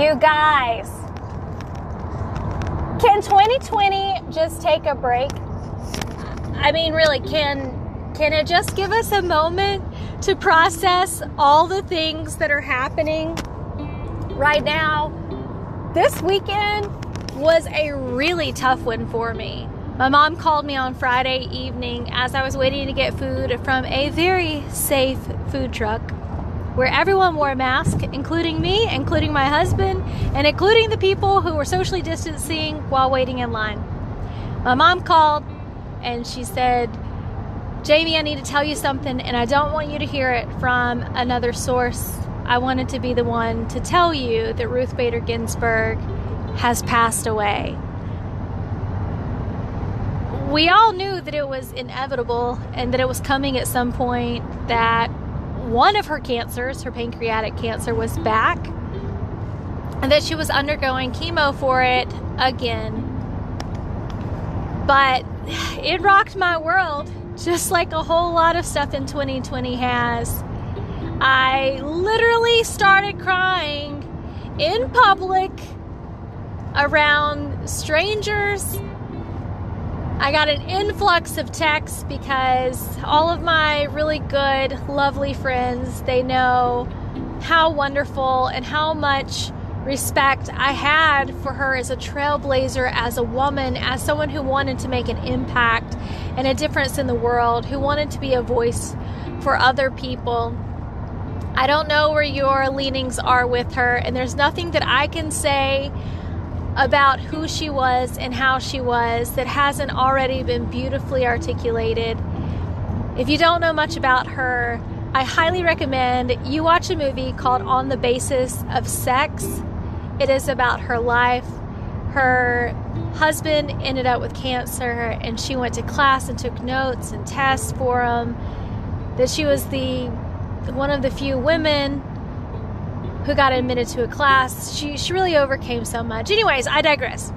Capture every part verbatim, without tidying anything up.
You guys, can twenty twenty just take a break? I mean, really, can can it just give us a moment to process all the things that are happening right now? This weekend was a really tough one for me. My mom called me on Friday evening as I was waiting to get food from a very safe food truck where everyone wore a mask, including me, including my husband, and including the people who were socially distancing while waiting in line. My mom called and she said, Jamie, I need to tell you something, and I don't want you to hear it from another source. I wanted to be the one to tell you that Ruth Bader Ginsburg has passed away. We all knew that it was inevitable and that it was coming at some point, that one of her cancers, her pancreatic cancer, was back, and that she was undergoing chemo for it again. But it rocked my world, just like a whole lot of stuff in twenty twenty has. I literally started crying in public around strangers. I got an influx of texts because all of my really good, lovely friends, they know how wonderful and how much respect I had for her as a trailblazer, as a woman, as someone who wanted to make an impact and a difference in the world, who wanted to be a voice for other people. I don't know where your leanings are with her, and there's nothing that I can say about who she was and how she was that hasn't already been beautifully articulated. If you don't know much about her, I highly recommend you watch a movie called On the Basis of Sex. It is about her life. Her husband ended up with cancer, and she went to class and took notes and tests for him. That she was the one of the few women who got admitted to a class. She she really overcame so much. Anyways, I digress.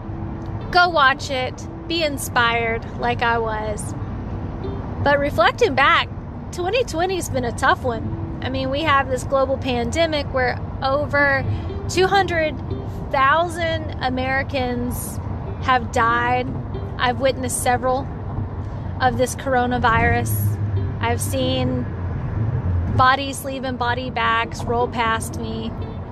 Go watch it. Be inspired like I was. But reflecting back, twenty twenty has been a tough one. I mean, we have this global pandemic where over two hundred thousand Americans have died. I've witnessed several of this coronavirus. I've seen bodies leaving body bags roll past me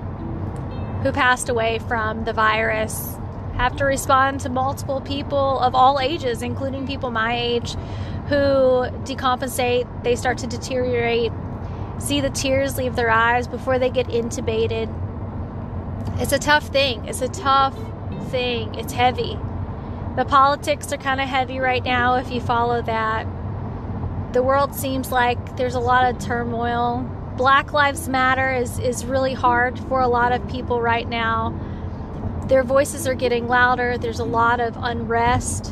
who passed away from the virus. Have to respond to multiple people of all ages, including people my age, who decompensate. They start to deteriorate, see the tears leave their eyes before they get intubated. It's a tough thing. It's a tough thing. It's heavy. The politics are kind of heavy right now if you follow that. The world seems like there's a lot of turmoil. Black Lives Matter is, is really hard for a lot of people right now. Their voices are getting louder. There's a lot of unrest.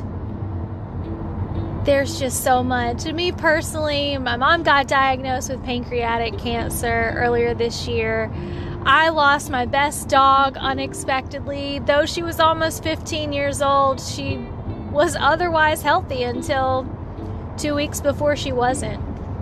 There's just so much. And me personally, my mom got diagnosed with pancreatic cancer earlier this year. I lost my best dog unexpectedly. Though she was almost fifteen years old, she was otherwise healthy until two weeks before she wasn't.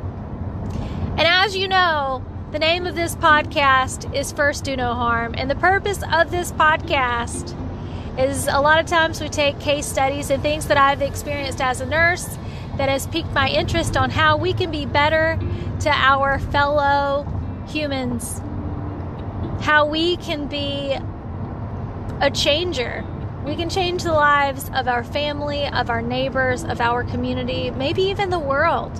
And as you know, the name of this podcast is First Do No Harm. And the purpose of this podcast is a lot of times we take case studies and things that I've experienced as a nurse that has piqued my interest on how we can be better to our fellow humans. How we can be a changer. We can change the lives of our family, of our neighbors, of our community, maybe even the world.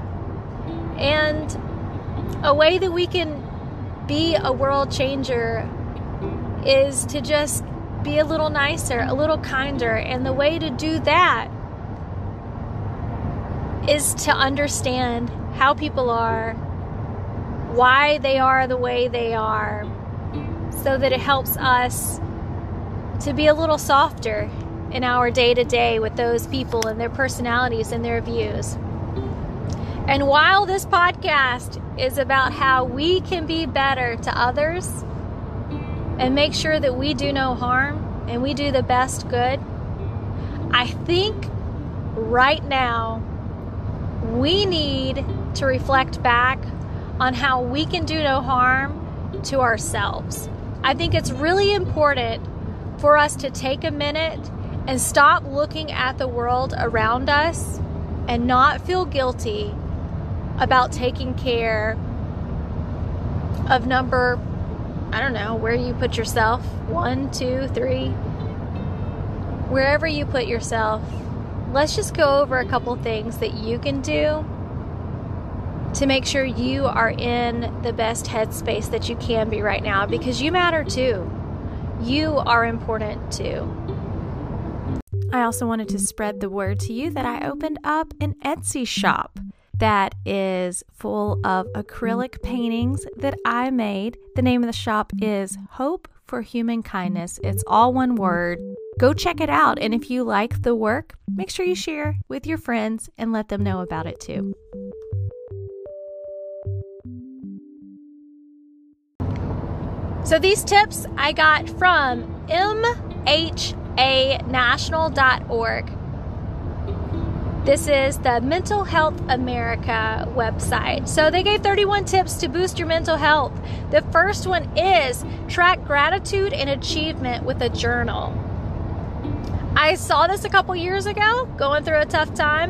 And a way that we can be a world changer is to just be a little nicer, a little kinder. And the way to do that is to understand how people are, why they are the way they are, so that it helps us to be a little softer in our day-to-day with those people and their personalities and their views. And while this podcast is about how we can be better to others and make sure that we do no harm and we do the best good, I think right now we need to reflect back on how we can do no harm to ourselves. I think it's really important for us to take a minute and stop looking at the world around us and not feel guilty about taking care of number, I don't know, where you put yourself, one, two, three, wherever you put yourself. Let's just go over a couple things that you can do to make sure you are in the best headspace that you can be right now, because you matter too. You are important too. I also wanted to spread the word to you that I opened up an Etsy shop that is full of acrylic paintings that I made. The name of the shop is Hope for Human Kindness. It's all one word. Go check it out. And if you like the work, make sure you share with your friends and let them know about it too. So these tips I got from M H A national dot org. This is the Mental Health America website. So they gave thirty-one tips to boost your mental health. The first one is track gratitude and achievement with a journal. I saw this a couple years ago, going through a tough time.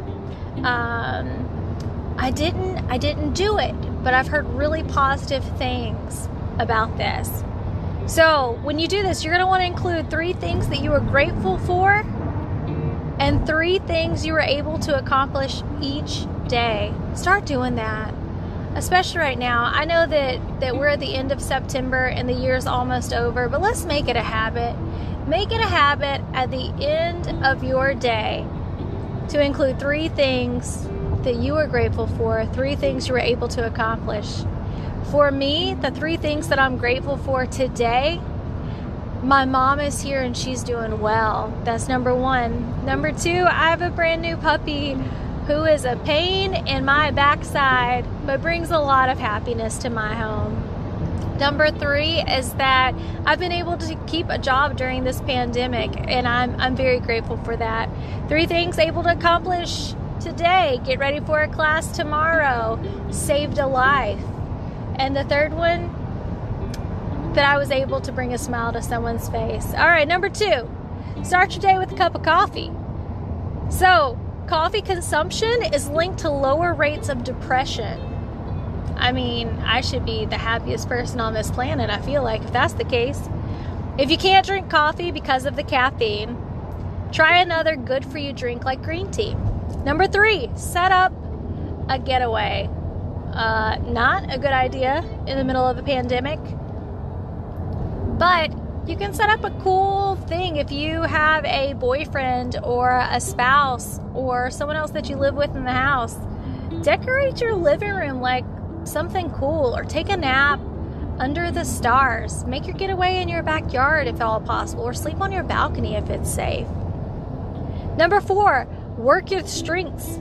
Um, I didn't, I didn't do it, but I've heard really positive things about this. So when you do this, you're going to want to include three things that you are grateful for and three things you were able to accomplish each day. Start doing that, especially right now. I know that, that we're at the end of September and the year's almost over, but let's make it a habit. Make it a habit at the end of your day to include three things that you are grateful for, three things you were able to accomplish. For me, the three things that I'm grateful for today: my mom is here and she's doing well. That's number one. Number two, I have a brand new puppy who is a pain in my backside, but brings a lot of happiness to my home. Number three is that I've been able to keep a job during this pandemic, and I'm, I'm very grateful for that. Three things able to accomplish today: get ready for a class tomorrow, saved a life. And the third one, that I was able to bring a smile to someone's face. All right, number two, start your day with a cup of coffee. So, coffee consumption is linked to lower rates of depression. I mean, I should be the happiest person on this planet, I feel like, if that's the case. If you can't drink coffee because of the caffeine, try another good-for-you drink like green tea. Number three, set up a getaway. Uh, not a good idea in the middle of a pandemic. But you can set up a cool thing if you have a boyfriend or a spouse or someone else that you live with in the house. Decorate your living room like something cool, or take a nap under the stars. Make your getaway in your backyard if at all possible, or sleep on your balcony if it's safe. Number four, work your strengths.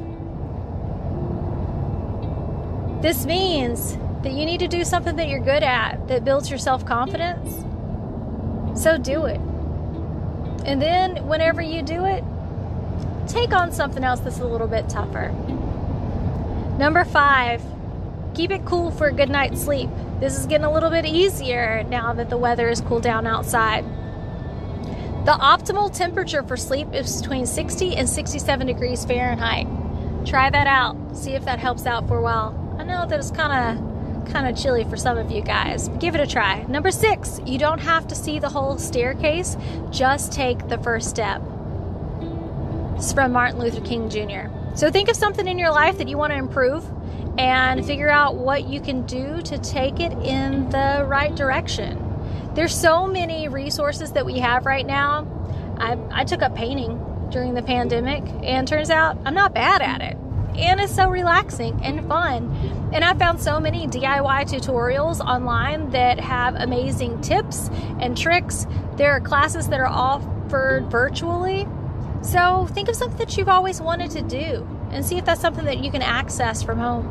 This means that you need to do something that you're good at that builds your self-confidence. So do it. And then whenever you do it, take on something else that's a little bit tougher. Number five, keep it cool for a good night's sleep. This is getting a little bit easier now that the weather is cooled down outside. The optimal temperature for sleep is between sixty and sixty-seven degrees Fahrenheit. Try that out. See if that helps out for a while. I know that it's kind of kind of chilly for some of you guys, but give it a try. Number six, you don't have to see the whole staircase. Just take the first step. It's from Martin Luther King Junior So think of something in your life that you want to improve and figure out what you can do to take it in the right direction. There's so many resources that we have right now. I, I took up painting during the pandemic, and turns out I'm not bad at it. And it's so relaxing and fun. And I found so many D I Y tutorials online that have amazing tips and tricks. There are classes that are offered virtually. So think of something that you've always wanted to do and see if that's something that you can access from home.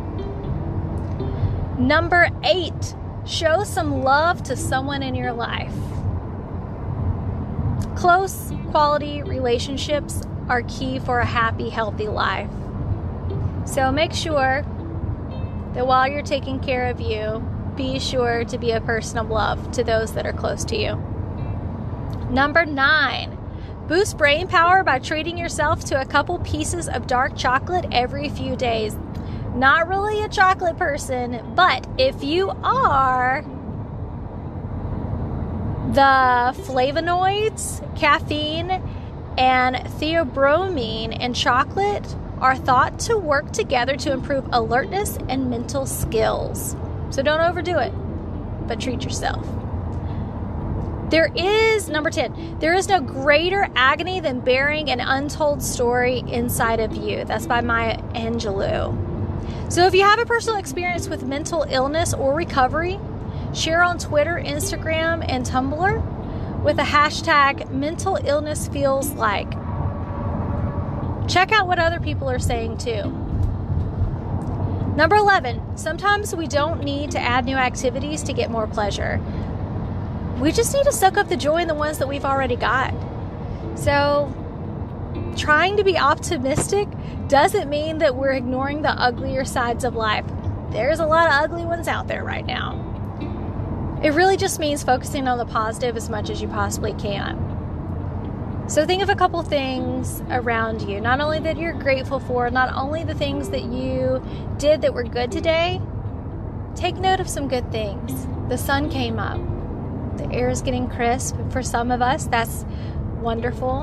Number eight, show some love to someone in your life. Close, quality relationships are key for a happy, healthy life. So make sure that while you're taking care of you, be sure to be a person of love to those that are close to you. Number nine, boost brain power by treating yourself to a couple pieces of dark chocolate every few days. Not really a chocolate person, but if you are, the flavonoids, caffeine, and theobromine in chocolate are thought to work together to improve alertness and mental skills. So don't overdo it, but treat yourself. There is, number ten, there is no greater agony than bearing an untold story inside of you. That's by Maya Angelou. So if you have a personal experience with mental illness or recovery, share on Twitter, Instagram, and Tumblr with the hashtag mental illness feels like. Check out what other people are saying too. Number eleven, sometimes we don't need to add new activities to get more pleasure. We just need to soak up the joy in the ones that we've already got. So, trying to be optimistic doesn't mean that we're ignoring the uglier sides of life. There's a lot of ugly ones out there right now. It really just means focusing on the positive as much as you possibly can. So think of a couple things around you, not only that you're grateful for, not only the things that you did that were good today. Take note of some good things. The sun came up. The air is getting crisp. For some of us, that's wonderful.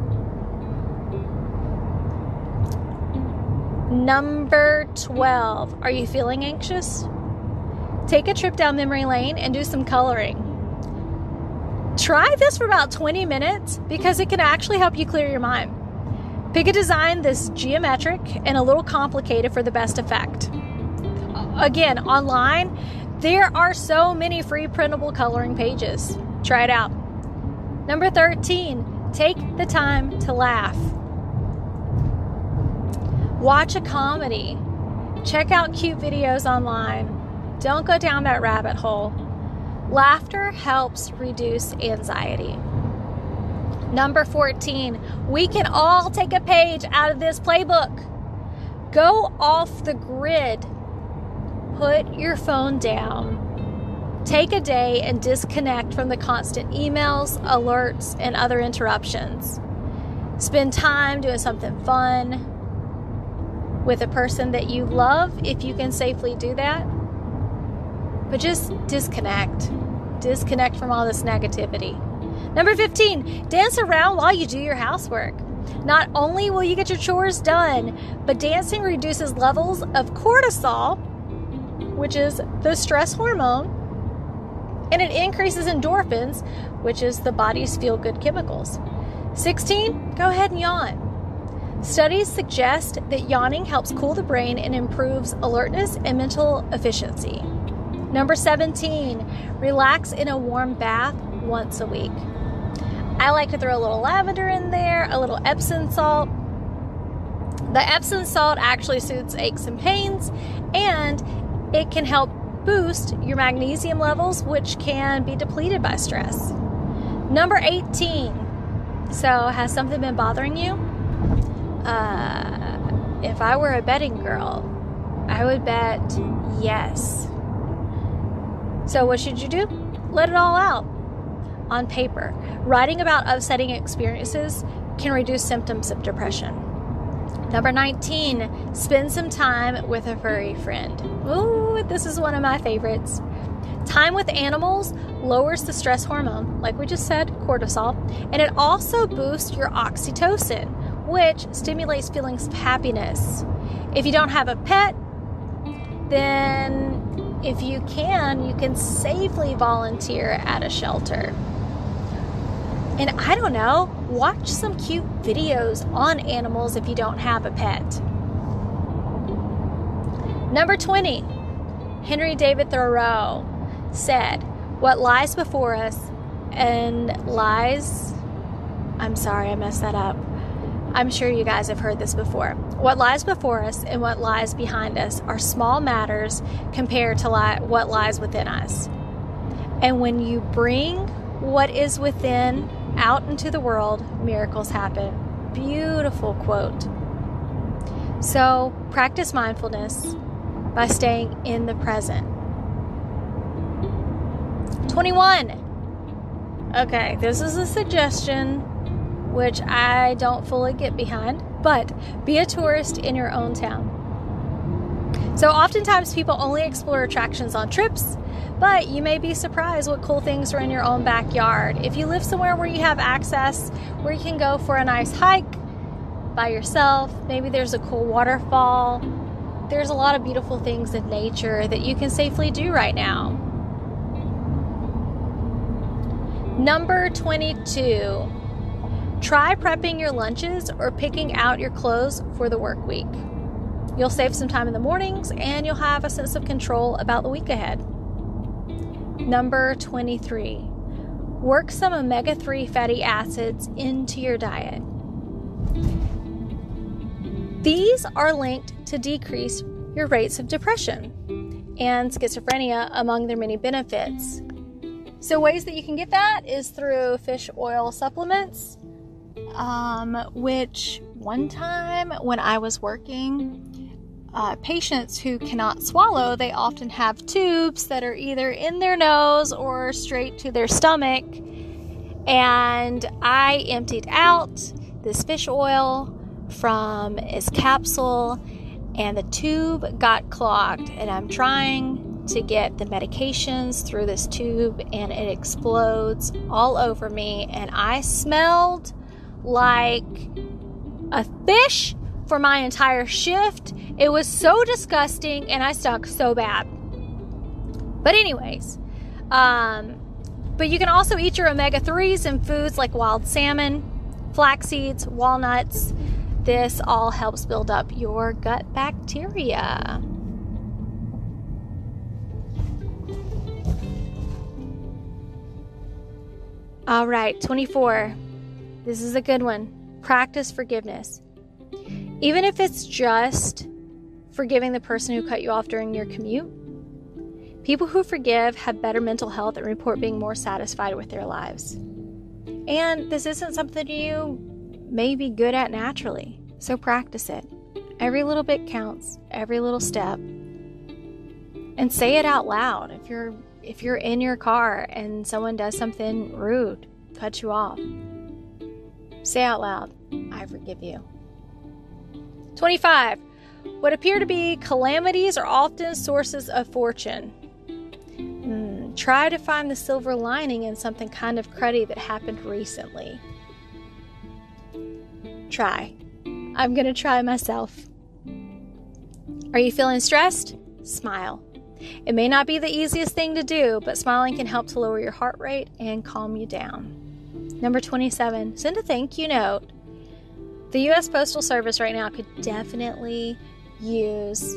Number twelve, are you feeling anxious? Take a trip down memory lane and do some coloring. Try this for about twenty minutes because it can actually help you clear your mind. Pick a design that's geometric and a little complicated for the best effect. Again, online, there are so many free printable coloring pages. Try it out. Number thirteen, take the time to laugh. Watch a comedy. Check out cute videos online. Don't go down that rabbit hole. Laughter helps reduce anxiety. Number fourteen, we can all take a page out of this playbook. Go off the grid. Put your phone down. Take a day and disconnect from the constant emails, alerts, and other interruptions. Spend time doing something fun with a person that you love, if you can safely do that. But just disconnect. Disconnect from all this negativity. Number fifteen, dance around while you do your housework. Not only will you get your chores done, but dancing reduces levels of cortisol, which is the stress hormone, and it increases endorphins, which is the body's feel-good chemicals. sixteen, go ahead and yawn. Studies suggest that yawning helps cool the brain and improves alertness and mental efficiency. Number seventeen, relax in a warm bath once a week. I like to throw a little lavender in there, a little Epsom salt. The Epsom salt actually soothes aches and pains, and it can help boost your magnesium levels, which can be depleted by stress. Number eighteen, so has something been bothering you? Uh, if I were a betting girl, I would bet yes. So what should you do? Let it all out on paper. Writing about upsetting experiences can reduce symptoms of depression. Number nineteen, spend some time with a furry friend. Ooh, this is one of my favorites. Time with animals lowers the stress hormone, like we just said, cortisol, and it also boosts your oxytocin, which stimulates feelings of happiness. If you don't have a pet, then if you can, you can safely volunteer at a shelter. And I don't know, watch some cute videos on animals if you don't have a pet. Number twenty, Henry David Thoreau said, what lies before us and lies, I'm sorry, I messed that up. I'm sure you guys have heard this before. What lies before us and what lies behind us are small matters compared to li- what lies within us. And when you bring what is within out into the world, miracles happen. Beautiful quote. So practice mindfulness by staying in the present. twenty-one. Okay, this is a suggestion which I don't fully get behind, but be a tourist in your own town. So oftentimes people only explore attractions on trips, but you may be surprised what cool things are in your own backyard. If you live somewhere where you have access, where you can go for a nice hike by yourself, maybe there's a cool waterfall, there's a lot of beautiful things in nature that you can safely do right now. Number twenty-two. Try prepping your lunches or picking out your clothes for the work week. You'll save some time in the mornings and you'll have a sense of control about the week ahead. Number twenty-three. Work some omega three fatty acids into your diet. These are linked to decrease your rates of depression and schizophrenia among their many benefits. So ways that you can get that is through fish oil supplements, um, which one time when I was working, uh, patients who cannot swallow, they often have tubes that are either in their nose or straight to their stomach. And I emptied out this fish oil from its capsule and the tube got clogged, and I'm trying to get the medications through this tube and it explodes all over me, and I smelled like a fish for my entire shift. It was so disgusting and I stunk so bad. But anyways, um, but you can also eat your omega threes in foods like wild salmon, flax seeds, walnuts. This all helps build up your gut bacteria. All right, twenty-four. This is a good one. Practice forgiveness. Even if it's just forgiving the person who cut you off during your commute, people who forgive have better mental health and report being more satisfied with their lives. And this isn't something you may be good at naturally, so practice it. Every little bit counts, every little step. And say it out loud. If you're if you're in your car and someone does something rude, cut you off, say out loud, I forgive you. twenty-five. What appear to be calamities are often sources of fortune. Mm, try to find the silver lining in something kind of cruddy that happened recently. Try. I'm going to try myself. Are you feeling stressed? Smile. It may not be the easiest thing to do, but smiling can help to lower your heart rate and calm you down. Number twenty-seven, send a thank you note. The U S Postal Service right now could definitely use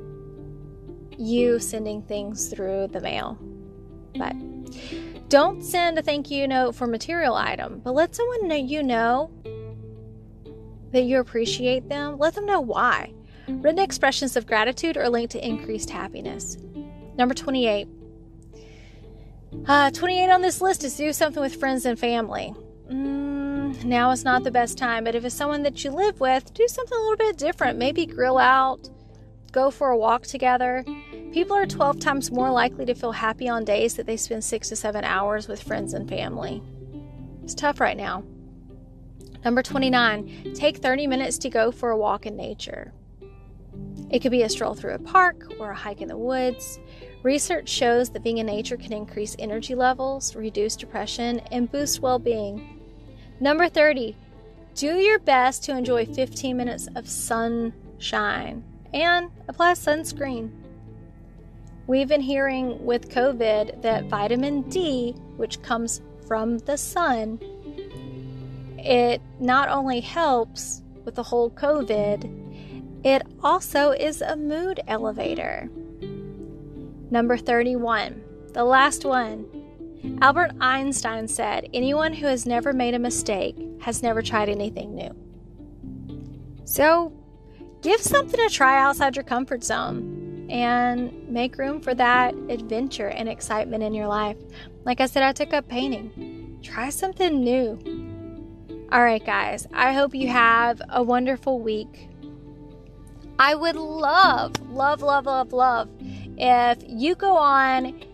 you sending things through the mail. But don't send a thank you note for a material item, but let someone know you know that you appreciate them. Let them know why. Written expressions of gratitude are linked to increased happiness. Number twenty-eight. Uh, twenty-eight on this list is do something with friends and family. Mm, now is not the best time, but if it's someone that you live with, do something a little bit different. Maybe grill out, go for a walk together. People are twelve times more likely to feel happy on days that they spend six to seven hours with friends and family. It's tough right now. Number twenty-nine, take thirty minutes to go for a walk in nature. It could be a stroll through a park or a hike in the woods. Research shows that being in nature can increase energy levels, reduce depression, and boost well-being. Number thirty, do your best to enjoy fifteen minutes of sunshine and apply sunscreen. We've been hearing with COVID that vitamin D, which comes from the sun, it not only helps with the whole COVID, it also is a mood elevator. Number thirty-one, the last one. Albert Einstein said, anyone who has never made a mistake has never tried anything new. So, give something a try outside your comfort zone and make room for that adventure and excitement in your life. Like I said, I took up painting. Try something new. All right, guys, I hope you have a wonderful week. I would love, love, love, love, love if you go on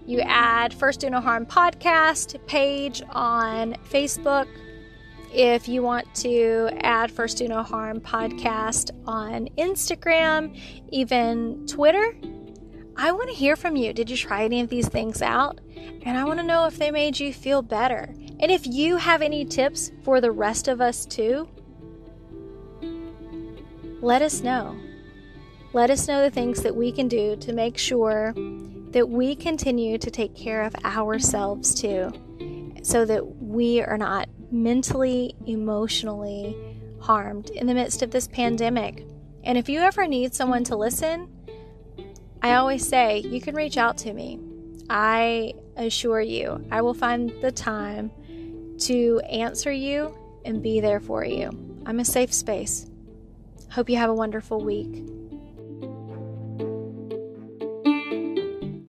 you add First Do No Harm podcast page on Facebook. If you want to add First Do No Harm podcast on Instagram, even Twitter, I want to hear from you. Did you try any of these things out? And I want to know if they made you feel better. And if you have any tips for the rest of us too, let us know. Let us know the things that we can do to make sure that we continue to take care of ourselves too, so that we are not mentally, emotionally harmed in the midst of this pandemic. And if you ever need someone to listen, I always say you can reach out to me. I assure you, I will find the time to answer you and be there for you. I'm a safe space. Hope you have a wonderful week.